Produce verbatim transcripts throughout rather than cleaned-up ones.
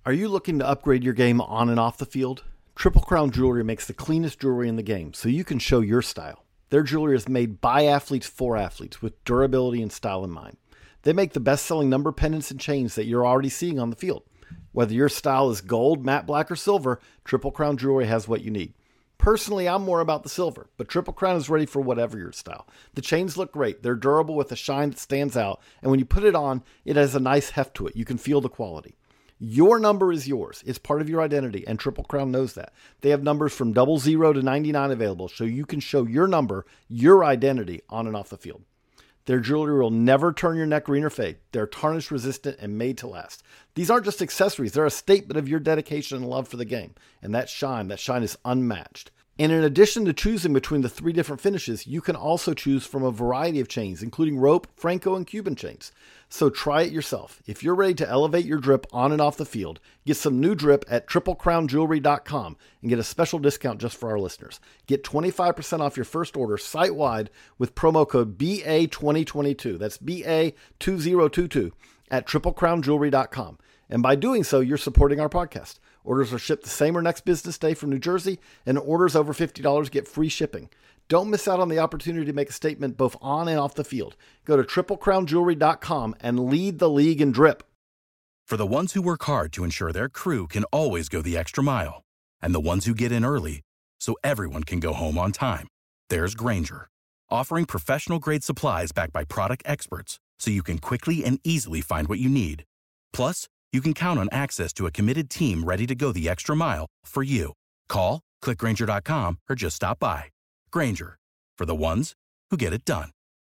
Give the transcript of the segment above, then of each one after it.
Are you looking to upgrade your game on and off the field? Triple Crown Jewelry makes the cleanest jewelry in the game, so you can show your style. Their jewelry is made by athletes for athletes with durability and style in mind. They make the best-selling number pendants and chains that you're already seeing on the field. Whether your style is gold, matte black, or silver, Triple Crown Jewelry has what you need. Personally, I'm more about the silver, but Triple Crown is ready for whatever your style. The chains look great. They're durable with a shine that stands out, and when you put it on, it has a nice heft to it. You can feel the quality. Your number is yours. It's part of your identity, and Triple Crown knows that. They have numbers from double zero to ninety-nine available, so you can show your number, your identity, on and off the field. Their jewelry will never turn your neck green or fade. They're tarnish resistant and made to last. These aren't just accessories. They're a statement of your dedication and love for the game. And that shine, that shine is unmatched. And in addition to choosing between the three different finishes, you can also choose from a variety of chains, including rope, Franco, and Cuban chains. So try it yourself. If you're ready to elevate your drip on and off the field, get some new drip at triple crown jewelry dot com and get a special discount just for our listeners. Get twenty-five percent off your first order site-wide with promo code B A twenty twenty-two. That's B A two thousand twenty-two at triple crown jewelry dot com. And by doing so, you're supporting our podcast. Orders are shipped the same or next business day from New Jersey, and orders over fifty dollars get free shipping. Don't miss out on the opportunity to make a statement both on and off the field. Go to triple crown jewelry dot com and lead the league in drip. For the ones who work hard to ensure their crew can always go the extra mile, and the ones who get in early so everyone can go home on time, there's Grainger, offering professional-grade supplies backed by product experts so you can quickly and easily find what you need. Plus, you can count on access to a committed team ready to go the extra mile for you. Call, click grainger dot com, or just stop by. Grainger, for the ones who get it done.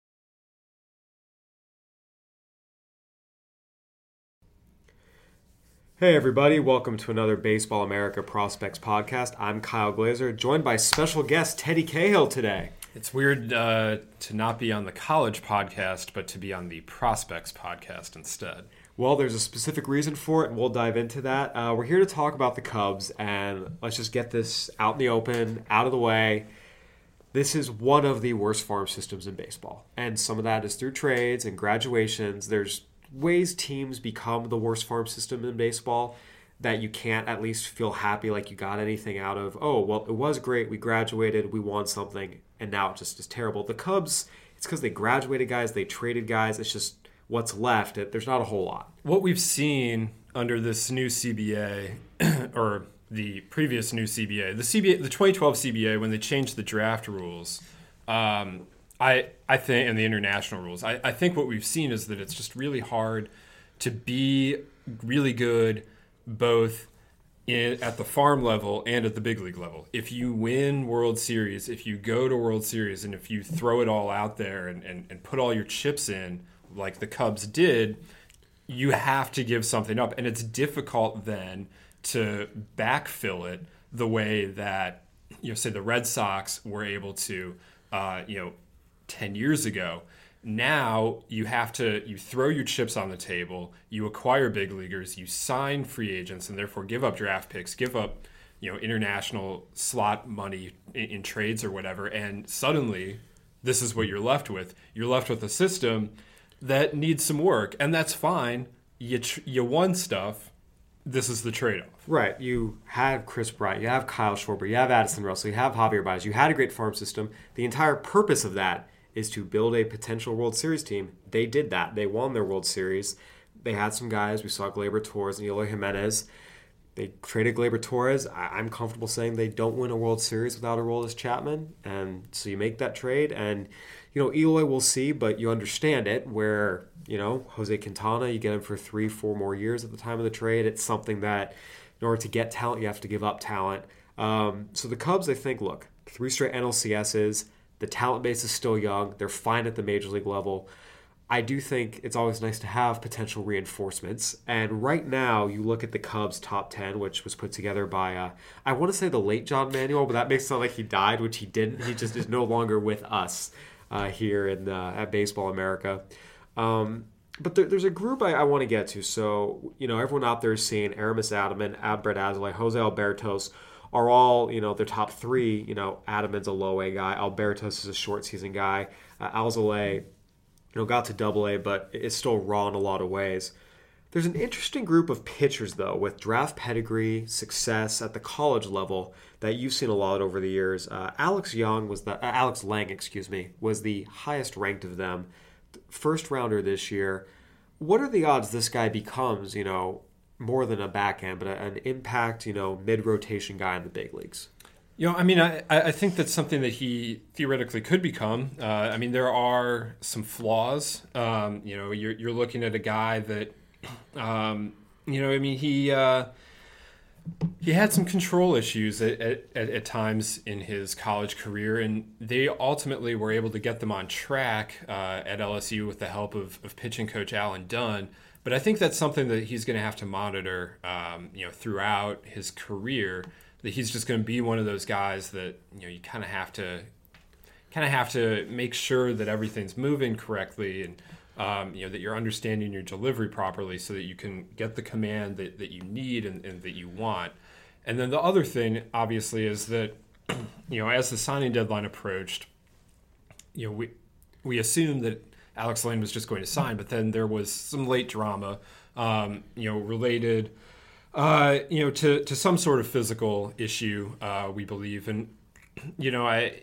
Hey everybody, welcome to another Baseball America Prospects podcast. I'm Kyle Glazer, joined by special guest Teddy Cahill today. It's weird uh, to not be on the college podcast, but to be on the Prospects podcast instead. Well, there's a specific reason for it, and we'll dive into that. Uh, we're here to talk about the Cubs, and let's just get this out in the open, out of the way. This is one of the worst farm systems in baseball, and some of that is through trades and graduations. There's ways teams become the worst farm system in baseball that you can't at least feel happy like you got anything out of. Oh, well, it was great. We graduated. We won something, and now it just is terrible. The Cubs, it's because they graduated guys. They traded guys. It's just what's left. It, there's not a whole lot. What we've seen under this new C B A, or the previous new C B A, the C B A, the twenty twelve C B A, when they changed the draft rules, um, I I think, and the international rules, I, I think what we've seen is that it's just really hard to be really good both in, at the farm level and at the big league level. If you win World Series, if you go to World Series, and if you throw it all out there and, and, and put all your chips in, like the Cubs did, you have to give something up. And it's difficult then to backfill it the way that, you know, say the Red Sox were able to, uh, you know, ten years ago. Now you have to, you throw your chips on the table, you acquire big leaguers, you sign free agents, and therefore give up draft picks, give up, you know, international slot money in, in trades or whatever. And suddenly this is what you're left with. You're left with a system that needs some work, and that's fine. You tr- you won stuff. This is the trade-off. Right. You have Chris Bryant, you have Kyle Schwarber, you have Addison Russell, you have Javier Baez. You had a great farm system. The entire purpose of that is to build a potential World Series team. They did that. They won their World Series. They had some guys. We saw Gleyber Torres and Eloy Jimenez. They traded Gleyber Torres. I- I'm comfortable saying they don't win a World Series without Aroldis Chapman. And so you make that trade, and you know, Eloy we'll see, but you understand it where, you know, Jose Quintana, you get him for three, four more years at the time of the trade. It's something that in order to get talent, you have to give up talent. Um, so the Cubs, I think, look, three straight N L C S's. The talent base is still young. They're fine at the major league level. I do think it's always nice to have potential reinforcements. And right now, you look at the Cubs' top ten, which was put together by, uh, I want to say the late John Manuel, but that makes it sound like he died, which he didn't. He just is no longer with us. Uh, here in uh, at Baseball America. Um, but there, there's a group I, I want to get to. So, you know, everyone out there is seeing Aramis Adaman, Brett Azalea, Jose Albertos are all, you know, their top three. You know, Adaman's a low A guy. Albertos is a short season guy. Uh, Alzolay, you know, got to double A, but is still raw in a lot of ways. There's an interesting group of pitchers, though, with draft pedigree, success at the college level that you've seen a lot over the years. Uh, Alex Young was the uh, Alex Lang, excuse me, was the highest ranked of them, first rounder this year. What are the odds this guy becomes, you know, more than a backhand, but a, an impact, you know, mid rotation guy in the big leagues? You know, I mean, I, I think that's something that he theoretically could become. Uh, I mean, there are some flaws. Um, you know, you're you're looking at a guy that. Um, you know, I mean, he uh, he had some control issues at, at, at times in his college career, and they ultimately were able to get them on track uh, at L S U with the help of, of pitching coach Alan Dunn. But I think that's something that he's going to have to monitor, um, you know, throughout his career. That he's just going to be one of those guys that, you know, you kind of have to kind of have to make sure that everything's moving correctly and. Um, you know, that you're understanding your delivery properly so that you can get the command that, that you need and, and that you want. And then the other thing, obviously, is that, you know, as the signing deadline approached, you know, we we assumed that Alex Lane was just going to sign, but then there was some late drama, um, you know, related, uh, you know, to, to some sort of physical issue, uh, we believe. And, you know, I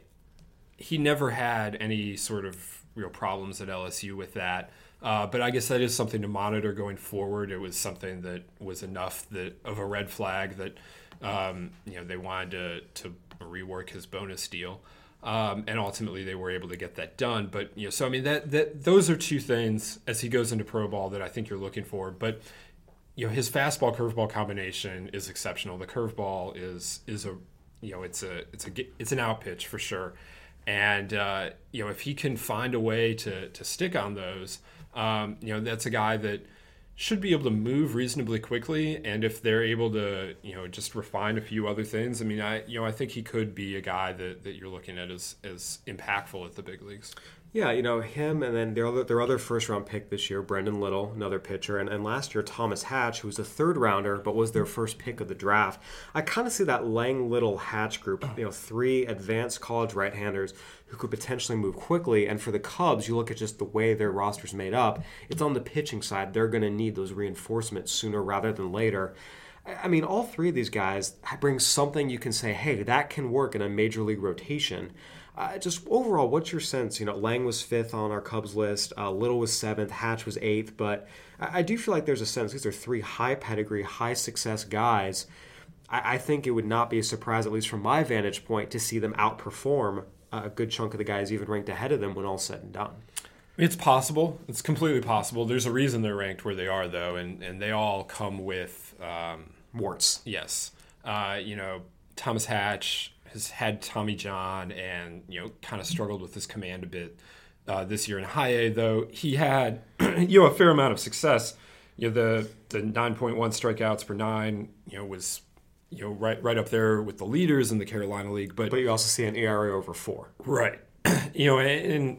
he never had any sort of real problems at L S U with that. Uh, but I guess that is something to monitor going forward. It was something that was enough that of a red flag that, um, you know, they wanted to, to rework his bonus deal. Um, and ultimately they were able to get that done. But, you know, so, I mean, that, that those are two things as he goes into pro ball that I think you're looking for. But, you know, his fastball curveball combination is exceptional. The curveball is, is a, you know, it's a, it's a, it's an out pitch for sure. And, uh, you know, if he can find a way to to stick on those, um, you know, that's a guy that should be able to move reasonably quickly. And if they're able to, you know, just refine a few other things, I mean, I, you know, I think he could be a guy that, that you're looking at as, as impactful at the big leagues. Yeah, you know, him and then their other, their other first-round pick this year, Brendan Little, another pitcher, and, and last year Thomas Hatch, who was a third-rounder but was their first pick of the draft. I kind of see that Lang-Little-Hatch group, you know, three advanced college right-handers who could potentially move quickly. And for the Cubs, you look at just the way their roster's made up, it's on the pitching side. They're going to need those reinforcements sooner rather than later. I mean, all three of these guys bring something you can say, hey, that can work in a major league rotation. Uh, just overall, what's your sense? You know, Lang was fifth on our Cubs list. Uh, Little was seventh. Hatch was eighth. But I, I do feel like there's a sense, these are three high pedigree, high success guys. I, I think it would not be a surprise, at least from my vantage point, to see them outperform a good chunk of the guys even ranked ahead of them when all's said and done. It's possible. It's completely possible. There's a reason they're ranked where they are, though, and, and they all come with um, warts. Yes. Uh, you know, Thomas Hatch has had Tommy John and, you know, kind of struggled with his command a bit uh, this year in high A, though he had, you know, a fair amount of success. You know, the the nine point one strikeouts per nine, you know, was, you know, right right up there with the leaders in the Carolina League. But but you also see an E R A over four. Right. You know, and, and,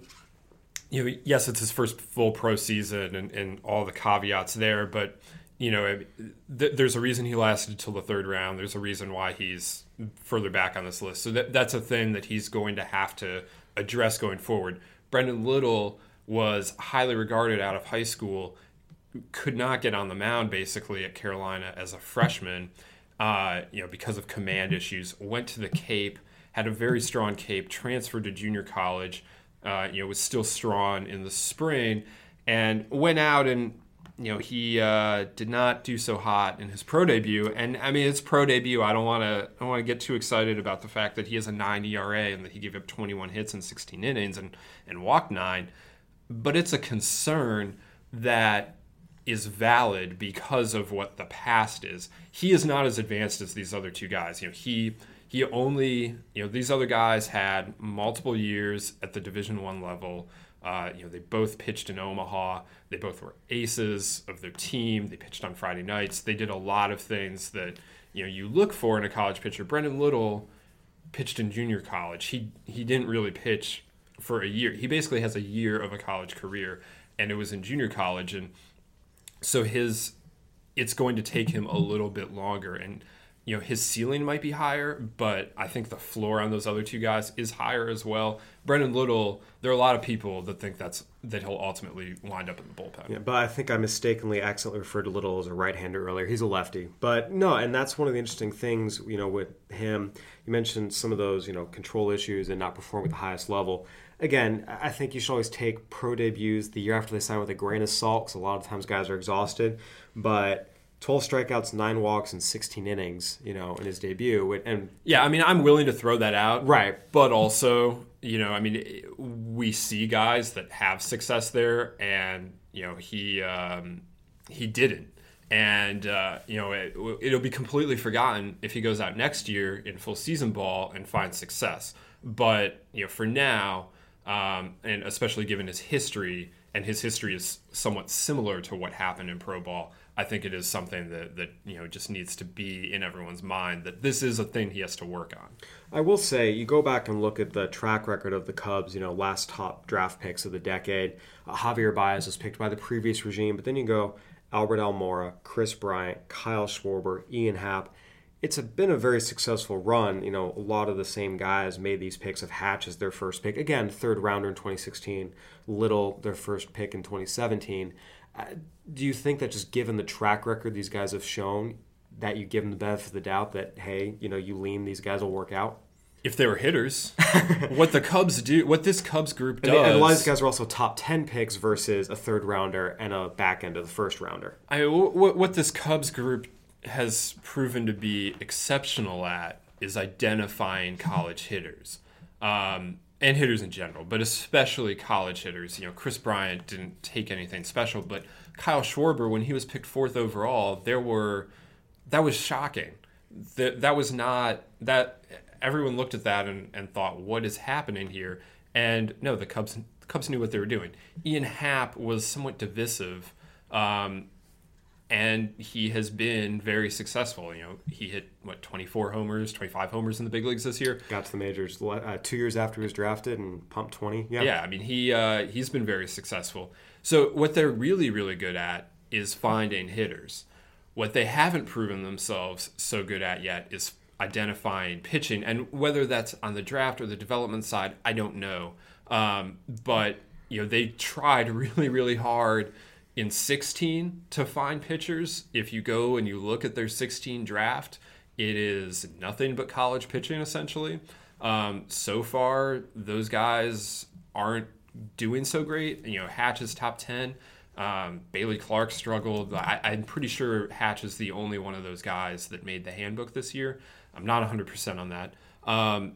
you know, yes, it's his first full pro season and, and all the caveats there, but, you know, th- there's a reason he lasted till the third round. There's a reason why he's further back on this list. So that, that's a thing that he's going to have to address going forward. Brendan Little was highly regarded out of high school, could not get on the mound basically at Carolina as a freshman, uh, you know, because of command issues. Went to the Cape, had a very strong Cape, transferred to junior college, uh, you know, was still strong in the spring, and went out and, you know, he uh, did not do so hot in his pro debut. And I mean, it's pro debut. I don't want to. I don't want to get too excited about the fact that he has a nine E R A and that he gave up twenty-one hits in sixteen innings and and walked nine. But it's a concern that is valid because of what the past is. He is not as advanced as these other two guys. You know, he he only. You know, these other guys had multiple years at the Division One level. Uh, you know, they both pitched in Omaha. They both were aces of their team. They pitched on Friday nights. They did a lot of things that, you know, you look for in a college pitcher. Brendan Little pitched in junior college. He he didn't really pitch for a year. He basically has a year of a college career, and it was in junior college. And so his, it's going to take him a little bit longer. And you know, his ceiling might be higher, but I think the floor on those other two guys is higher as well. Brendan Little, there are a lot of people that think that's that he'll ultimately wind up in the bullpen. Yeah, but I think I mistakenly accidentally referred to Little as a right-hander earlier. He's a lefty. But no, and that's one of the interesting things, you know, with him. You mentioned some of those, you know, control issues and not performing at the highest level. Again, I think you should always take pro debuts the year after they sign with a grain of salt, because a lot of times guys are exhausted. But twelve strikeouts, nine walks, and sixteen innings, you know, in his debut. And yeah, I mean, I'm willing to throw that out. Right. But also, you know, I mean, we see guys that have success there, and, you know, he um, he didn't. And, uh, you know, it, it'll be completely forgotten if he goes out next year in full season ball and finds success. But, you know, for now, um, and especially given his history, and his history is somewhat similar to what happened in pro ball, I think it is something that, that you know just needs to be in everyone's mind, that this is a thing he has to work on. I will say, you go back and look at the track record of the Cubs, you know, last top draft picks of the decade. Uh, Javier Baez was picked by the previous regime, but then you go Albert Almora, Kris Bryant, Kyle Schwarber, Ian Happ. It's a, been a very successful run. You know, a lot of the same guys made these picks of Hatch as their first pick. Again, third rounder in twenty sixteen, Little, their first pick in twenty seventeen. Uh, do you think that just given the track record these guys have shown, that you give them the benefit of the doubt that, hey, you know, you lean, these guys will work out? If they were hitters, what the Cubs do, what this Cubs group does. And, they, and a lot of these guys are also top ten picks versus a third rounder and a back end of the first rounder. I mean, what, what this Cubs group has proven to be exceptional at is identifying college hitters. Um, and hitters in general, but especially college hitters. You know, Kris Bryant didn't take anything special, but Kyle Schwarber, when he was picked fourth overall, there were, that was shocking. That that was not, that everyone looked at that and, and thought, what is happening here? And no, the Cubs, the Cubs knew what they were doing. Ian Happ was somewhat divisive, um, and he has been very successful. You know, he hit, what, twenty-four homers, twenty-five homers in the big leagues this year. Got to the majors uh, two years after he was drafted and pumped twenty. Yeah, yeah. I mean, he uh, he's been very successful. So what they're really, really good at is finding hitters. What they haven't proven themselves so good at yet is identifying pitching. And whether that's on the draft or the development side, I don't know. Um, but, you know, they tried really, really hard in sixteen to find pitchers. If you go and you look at their sixteen draft, it is nothing but college pitching, essentially. Um, so far, those guys aren't doing so great. You know, Hatch is top ten. Um, Bailey Clark struggled. I, I'm pretty sure Hatch is the only one of those guys that made the handbook this year. I'm not one hundred percent on that. Um,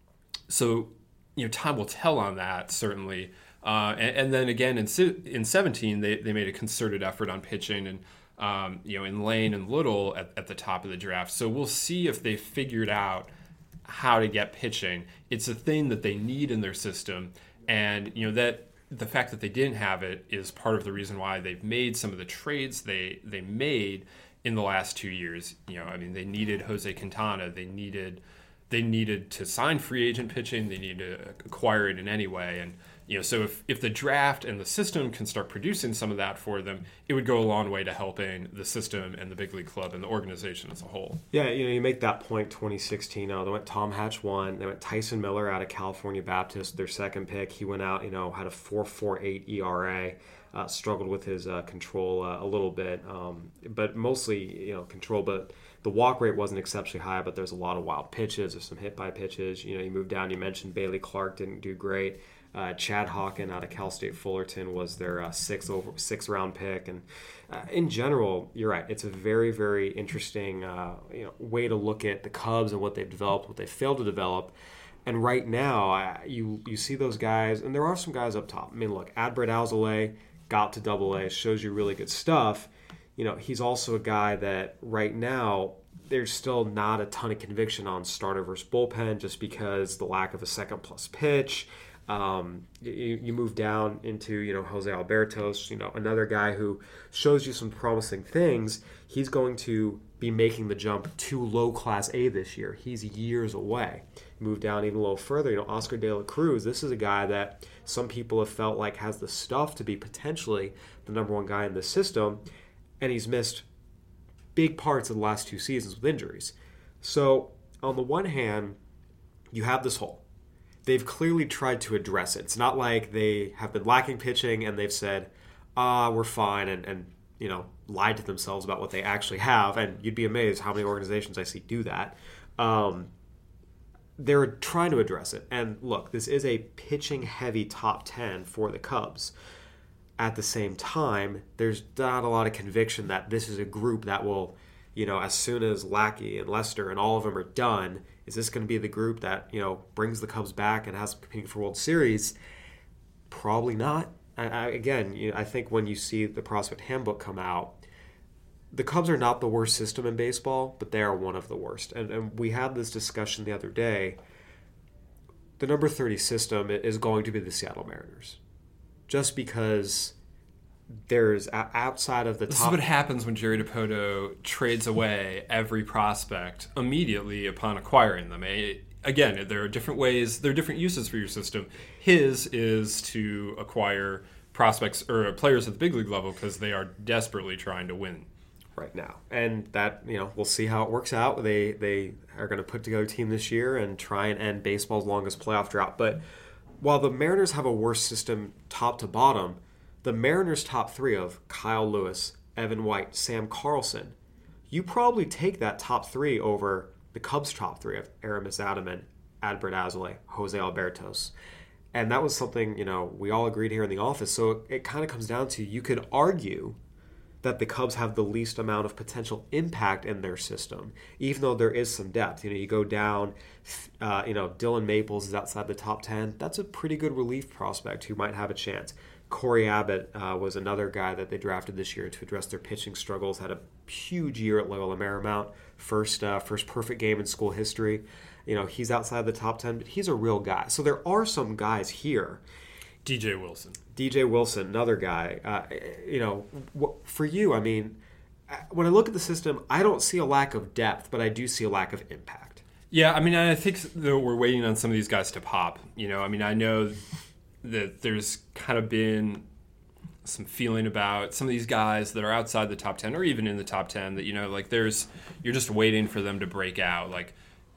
so, you know, time will tell on that, certainly. Uh, and, and then again, in in seventeen, they, they made a concerted effort on pitching, and um, you know, in Lane and Little at, at the top of the draft. So we'll see if they figured out how to get pitching. It's a thing that they need in their system, and you know that the fact that they didn't have it is part of the reason why they've made some of the trades they they made in the last two years. You know, I mean, they needed Jose Quintana, they needed they needed to sign free agent pitching, they needed to acquire it in any way, and you know, so if, if the draft and the system can start producing some of that for them, it would go a long way to helping the system and the big league club and the organization as a whole. Yeah, you know, you make that point. twenty sixteen, uh, they went Tom Hatch one. They went Tyson Miller out of California Baptist, their second pick. He went out, you know, had a four point four eight E R A. Uh, struggled with his uh, control uh, a little bit, um, but mostly, you know, control. But the walk rate wasn't exceptionally high. But there's a lot of wild pitches. There's some hit by pitches. You know, you move down. You mentioned Bailey Clark didn't do great. Uh, Chad Hawken out of Cal State Fullerton was their uh, sixth over sixth round pick, and uh, in general, you're right. It's a very, very interesting uh, you know way to look at the Cubs and what they've developed, what they failed to develop. And right now, uh, you you see those guys, and there are some guys up top. I mean, look, Adbert Alzolay got to Double A, shows you really good stuff. You know, he's also a guy that right now there's still not a ton of conviction on starter versus bullpen, just because the lack of a second plus pitch. Um, you, you move down into, you know, Jose Albertos, you know, another guy who shows you some promising things. He's going to be making the jump to low class A this year. He's years away. Move down even a little further, you know, Oscar De La Cruz. This is a guy that some people have felt like has the stuff to be potentially the number one guy in the system, and he's missed big parts of the last two seasons with injuries. So on the one hand, you have this hole. They've clearly tried to address it. It's not like they have been lacking pitching and they've said, ah, we're fine, and, and you know, lied to themselves about what they actually have. And you'd be amazed how many organizations I see do that. Um, they're trying to address it. And look, this is a pitching-heavy top ten for the Cubs. At the same time, there's not a lot of conviction that this is a group that will, you know, as soon as Lackey and Lester and all of them are done, is this going to be the group that, you know, brings the Cubs back and has them competing for World Series? Probably not. I, I, again, you know, I think when you see the Prospect Handbook come out, the Cubs are not the worst system in baseball, but they are one of the worst. And, and we had this discussion the other day. The number thirty system is going to be the Seattle Mariners. Just because there's outside of the this top... This is what happens when Jerry Dipoto trades away every prospect immediately upon acquiring them. Again, there are different ways, there are different uses for your system. His is to acquire prospects or players at the big league level because they are desperately trying to win right now. And that, you know, we'll see how it works out. They they are going to put together a team this year and try and end baseball's longest playoff drought. But while the Mariners have a worse system top to bottom, the Mariners' top three of Kyle Lewis, Evan White, Sam Carlson, you probably take that top three over the Cubs' top three of Aramis Adaman, Adbert Azale, Jose Albertos. And that was something, you know, we all agreed here in the office. So it, it kind of comes down to, you could argue that the Cubs have the least amount of potential impact in their system, even though there is some depth. You know, you go down, uh, you know, Dylan Maples is outside the top ten. That's a pretty good relief prospect who might have a chance. Corey Abbott uh, was another guy that they drafted this year to address their pitching struggles, had a huge year at Loyola Marymount, first, uh, first perfect game in school history. You know, he's outside the top ten, but he's a real guy. So there are some guys here. D J Wilson. D J Wilson, another guy. Uh, you know, for you, I mean, when I look at the system, I don't see a lack of depth, but I do see a lack of impact. Yeah, I mean, I think that we're waiting on some of these guys to pop. You know, I mean, I know that there's kind of been some feeling about some of these guys that are outside the top ten or even in the top ten that, you know, like there's, you're just waiting for them to break out. Like,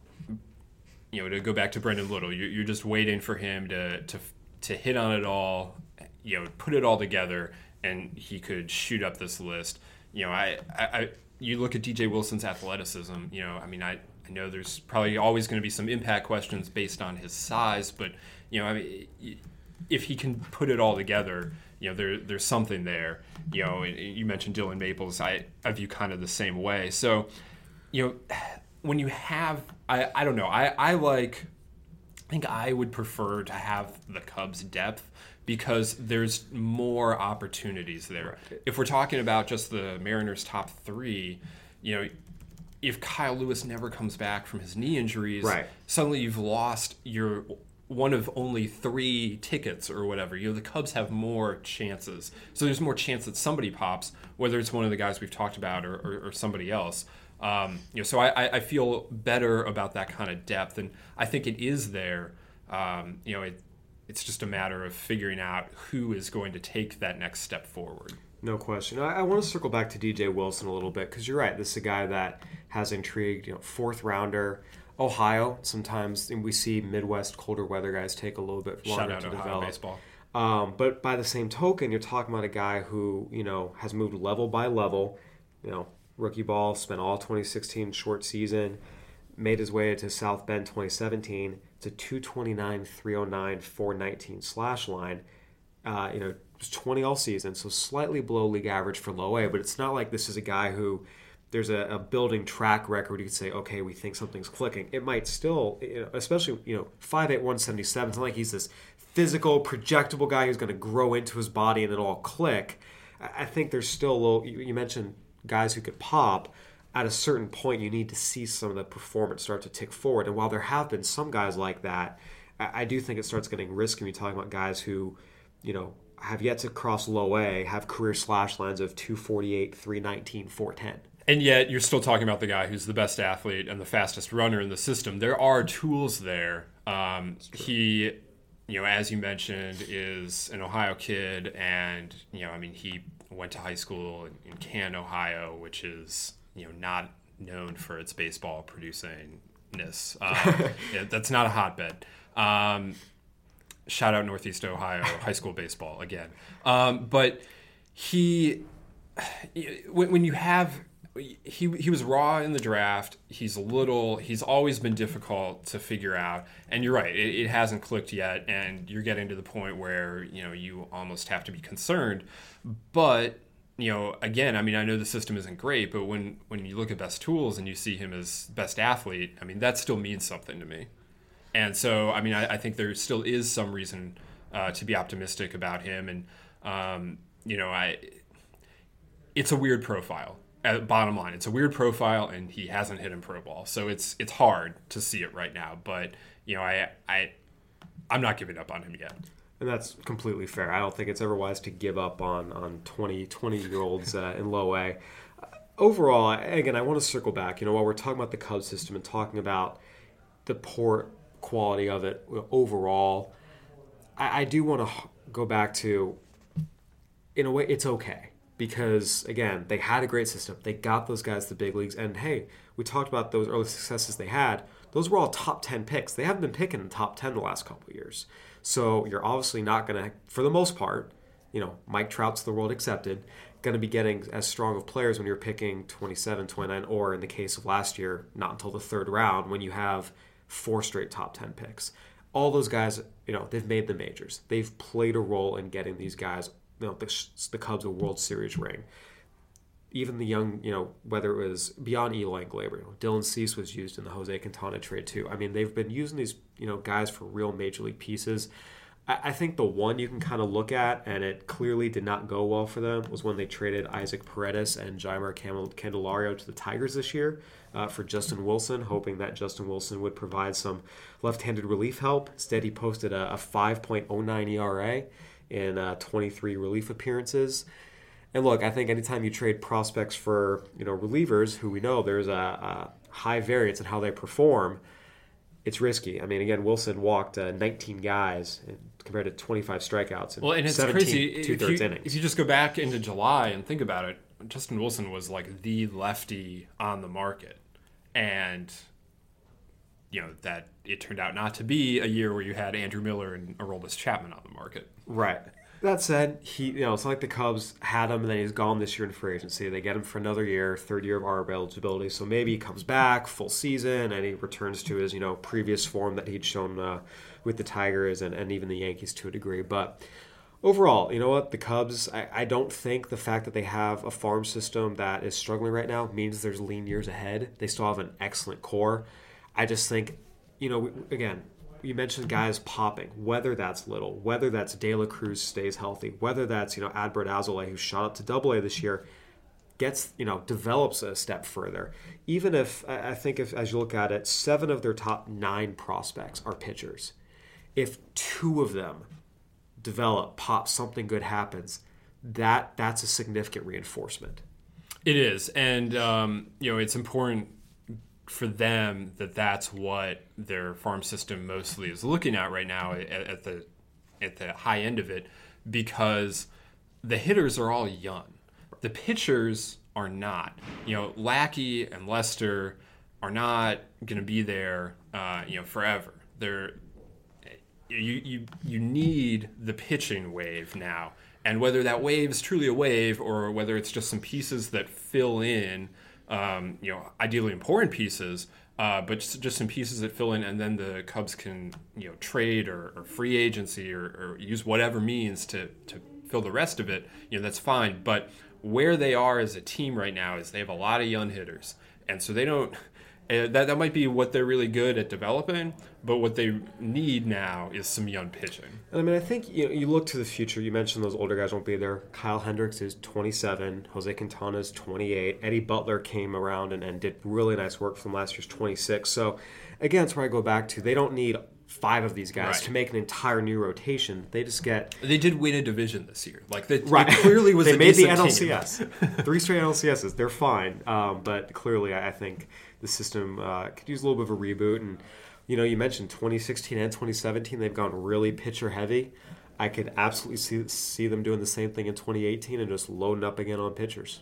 you know, to go back to Brendan Little, you're, you're just waiting for him to, to, to hit on it all, you know, put it all together, and he could shoot up this list. You know, I, I, I you look at D J Wilson's athleticism, you know, I mean, I, I know there's probably always going to be some impact questions based on his size, but, you know, I mean, if he can put it all together, you know, there there's something there. You know, you mentioned Dylan Maples. I, I view kind of the same way. So, you know, when you have, I, I don't know, I, I like, I think I would prefer to have the Cubs' depth because there's more opportunities there. Right. If we're talking about just the Mariners' top three, you know, if Kyle Lewis never comes back from his knee injuries, right, suddenly you've lost your one of only three tickets or whatever. You know, the Cubs have more chances. So there's more chance that somebody pops, whether it's one of the guys we've talked about or, or, or somebody else. Um, you know, so I, I feel better about that kind of depth, and I think it is there. Um, you know, it, it's just a matter of figuring out who is going to take that next step forward. No question. I, I want to circle back to D J Wilson a little bit because you're right. This is a guy that has intrigued. You know, fourth rounder, Ohio. Sometimes we see Midwest colder weather guys take a little bit longer Shout out to Ohio develop. Baseball. Um, but by the same token, you're talking about a guy who, you know, has moved level by level. You know, rookie ball, spent all twenty sixteen short season, made his way to South Bend twenty seventeen. It's a two twenty-nine, three oh nine, four nineteen slash line. Uh, you know, was twenty all season, so slightly below league average for low A. But it's not like this is a guy who there's a, a building track record. You could say, okay, we think something's clicking. It might still, you know, especially, you know, five eight, one seventy-seven. It's not like he's this physical, projectable guy who's going to grow into his body and it'll all click. I think there's still a little, you mentioned guys who could pop. At a certain point, you need to see some of the performance start to tick forward. And while there have been some guys like that, I do think it starts getting risky when you're talking about guys who, you know, have yet to cross low A, have career slash lines of two forty-eight, three nineteen, four ten. And yet you're still talking about the guy who's the best athlete and the fastest runner in the system. There are tools there. Um, he, you know, as you mentioned, is an Ohio kid. And, you know, I mean, he went to high school in Canton, Ohio, which is, you know, not known for its baseball producingness. Um, yeah, that's not a hotbed. Um, shout out Northeast Ohio high school baseball again. Um, but he, when, when you have, he he was raw in the draft. He's a little, he's always been difficult to figure out. And you're right, it, it hasn't clicked yet. And you're getting to the point where, you know, you almost have to be concerned. But, you know, again, I mean, I know the system isn't great, but when, when you look at best tools and you see him as best athlete, I mean, that still means something to me. And so, I mean, I, I think there still is some reason uh, to be optimistic about him. And, um, you know, I it's a weird profile. Uh, bottom line, it's a weird profile, and he hasn't hit in pro ball. So it's it's hard to see it right now. But, you know, I, I, I'm not giving up on him yet. And that's completely fair. I don't think it's ever wise to give up on, on twenty, twenty-year-olds uh, in low A. Uh, overall, again, I want to circle back. You know, while we're talking about the Cubs system and talking about the poor quality of it overall, I, I do want to go back to, in a way, it's okay. Because, again, they had a great system. They got those guys to the big leagues. And, hey, we talked about those early successes they had. Those were all top ten picks. They haven't been picking in the top ten the last couple of years. So you're obviously not going to, for the most part, you know, Mike Trout's the world accepted, going to be getting as strong of players when you're picking twenty-seven, twenty-nine, or in the case of last year, not until the third round when you have four straight top ten picks. All those guys, you know, they've made the majors. They've played a role in getting these guys, you know, the, the Cubs a World Series ring. Even the young, you know, whether it was beyond Eloy and Gleyber, you know, Dylan Cease was used in the Jose Quintana trade too. I mean, they've been using these, you know, guys for real major league pieces. I, I think the one you can kind of look at, and it clearly did not go well for them, was when they traded Isaac Paredes and Jeimer Candelario to the Tigers this year uh, for Justin Wilson, hoping that Justin Wilson would provide some left-handed relief help. Instead, he posted a, a five point oh nine E R A in uh, twenty-three relief appearances. And look, I think anytime you trade prospects for, you know, relievers who we know there's a, a high variance in how they perform, it's risky. I mean, again, Wilson walked uh, nineteen guys compared to twenty-five strikeouts in well, and it's seventeen crazy. two-thirds if you, innings. If you just go back into July and think about it, Justin Wilson was like the lefty on the market. And, you know, that it turned out not to be a year where you had Andrew Miller and Aroldis Chapman on the market. Right. That said, he, you know, it's not like the Cubs had him and then he's gone this year in free agency. They get him for another year, third year of R B eligibility. So maybe he comes back full season and he returns to his, you know, previous form that he'd shown uh, with the Tigers and, and even the Yankees to a degree. But overall, you know what? The Cubs, I, I don't think the fact that they have a farm system that is struggling right now means there's lean years ahead. They still have an excellent core. I just think, you know, again, you mentioned guys popping, whether that's Little, whether that's De La Cruz stays healthy, whether that's, you know, Adbert Alzolay, who shot up to double A this year, gets, you know, develops a step further. Even if, I think if, as you look at it, seven of their top nine prospects are pitchers. If two of them develop, pop, something good happens, that that's a significant reinforcement. It is. And, um, you know, it's important for them that that's what their farm system mostly is looking at right now at, at the at the high end of it, because the hitters are all young. The pitchers are not. You know, Lackey and Lester are not going to be there, uh, you know, forever. They're you you you need the pitching wave now, and whether that wave is truly a wave or whether it's just some pieces that fill in. Um, you know, ideally important pieces, uh, but just, just some pieces that fill in, and then the Cubs can, you know, trade or, or free agency or, or use whatever means to, to fill the rest of it. You know, that's fine. But where they are as a team right now is they have a lot of young hitters, and so they don't. Uh, that that might be what they're really good at developing, but what they need now is some young pitching. And I mean, I think you know, you look to the future. You mentioned those older guys won't be there. Kyle Hendricks is twenty-seven. Jose Quintana is twenty-eight. Eddie Butler came around and, and did really nice work from last year's twenty-six. So, again, it's where I go back to. They don't need five of these guys right. to make an entire new rotation. They just get... They did win a division this year. Like they, right. It clearly was they a made the decent N L C S. team. Three straight N L C S's. They're fine. Um, but clearly, I think the system uh, could use a little bit of a reboot. And, you know, you mentioned twenty sixteen and twenty seventeen. They've gone really pitcher heavy. I could absolutely see see them doing the same thing in twenty eighteen and just loading up again on pitchers.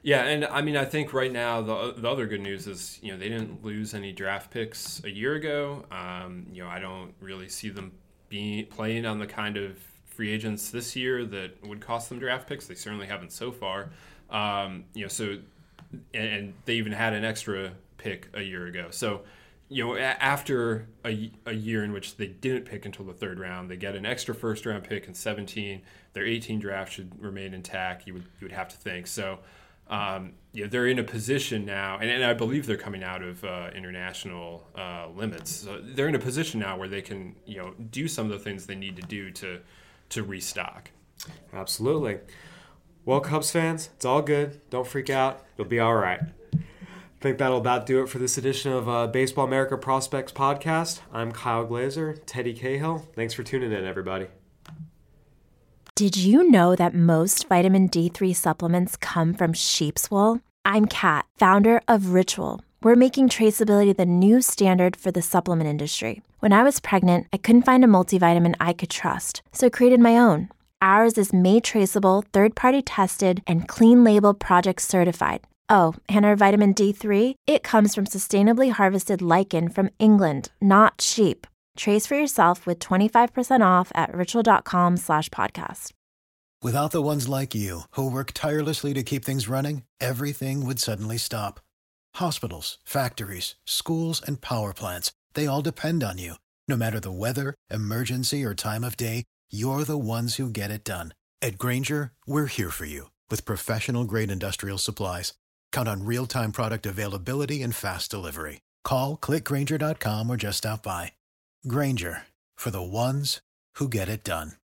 Yeah, and I mean, I think right now the the other good news is, you know, they didn't lose any draft picks a year ago. Um, you know, I don't really see them being playing on the kind of free agents this year that would cost them draft picks. They certainly haven't so far. Um, you know, so and, and they even had an extra pick a year ago. So, you know, after a, a year in which they didn't pick until the third round, they get an extra first round pick in seventeen. Their eighteen draft should remain intact. You would you would have to think so. Um, you know, they're in a position now, and, and I believe they're coming out of uh, international uh, limits. So they're in a position now where they can, you know, do some of the things they need to do to to restock. Absolutely. Well, Cubs fans, it's all good. Don't freak out. You'll be all right. I think that'll about do it for this edition of uh, Baseball America Prospects Podcast. I'm Kyle Glazer, Teddy Cahill. Thanks for tuning in, everybody. Did you know that most vitamin D three supplements come from sheep's wool? I'm Kat, founder of Ritual. We're making traceability the new standard for the supplement industry. When I was pregnant, I couldn't find a multivitamin I could trust, so I created my own. Ours is made traceable, third-party tested, and clean label project certified. Oh, and our vitamin D three? It comes from sustainably harvested lichen from England, not sheep. Trace for yourself with twenty-five percent off at ritual.com slash podcast. Without the ones like you, who work tirelessly to keep things running, everything would suddenly stop. Hospitals, factories, schools, and power plants, they all depend on you. No matter the weather, emergency, or time of day, you're the ones who get it done. At Grainger, we're here for you with professional-grade industrial supplies. Count on real-time product availability and fast delivery. Call, click Grainger dot com, or just stop by. Grainger, for the ones who get it done.